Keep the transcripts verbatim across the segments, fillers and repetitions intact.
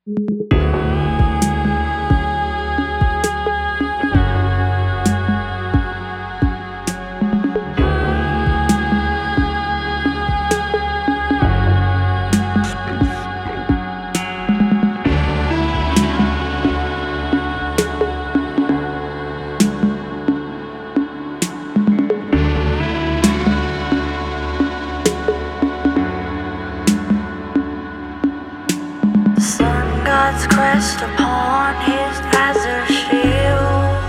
God's crest upon his azure shield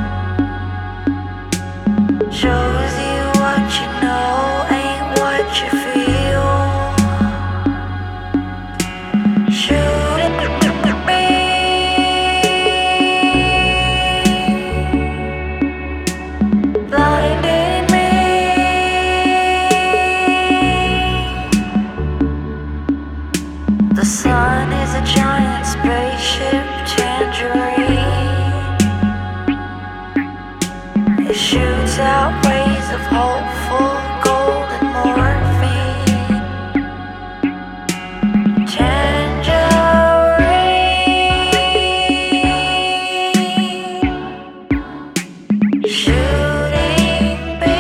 shows you what you know ain't what you feel. Shooting me, blinding me. The sun is a giant spaceship tangerine. It shoots out rays of hopeful golden morphine. Tangerine, shooting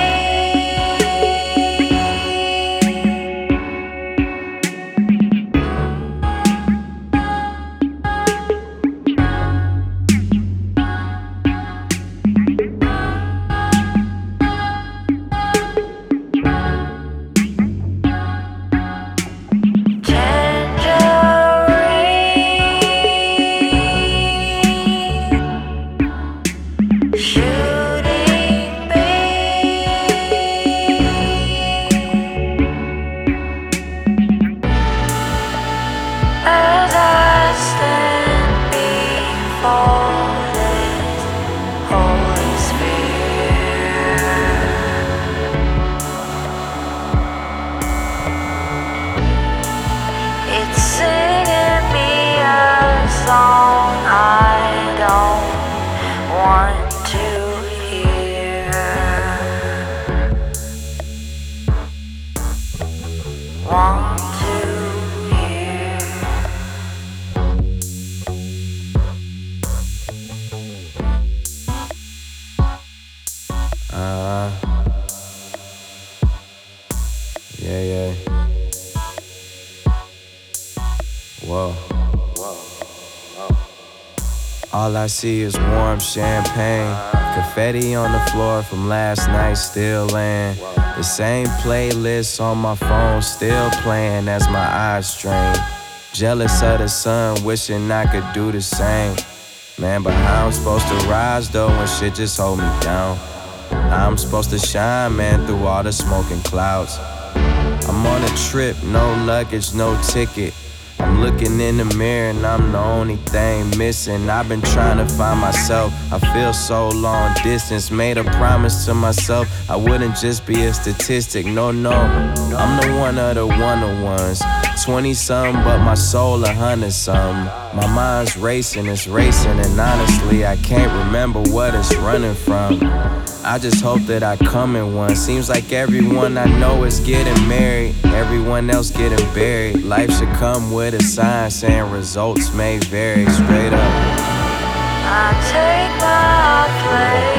song I don't want to hear. Want to hear. Uh, yeah, yeah. Whoa. All I see is warm champagne, confetti on the floor from last night still laying. The same playlist on my phone still playing as my eyes strain. Jealous of the sun, wishing I could do the same. Man, but how I'm supposed to rise though when shit just hold me down? How I'm supposed to shine, man, through all the smoke and clouds? I'm on a trip, no luggage, no ticket. I'm looking in the mirror and I'm the only thing missing. I've been trying to find myself, I feel so long distance. Made a promise to myself I wouldn't just be a statistic. No, no, I'm the one of the one-on-ones. Twenty-something, but my soul a hundred-something. My mind's racing, it's racing, and honestly I can't remember what it's running from. I just hope that I come in one. Seems like everyone I know is getting married, everyone else getting buried. Life should come with a sign saying results may vary. Straight up, I take my place.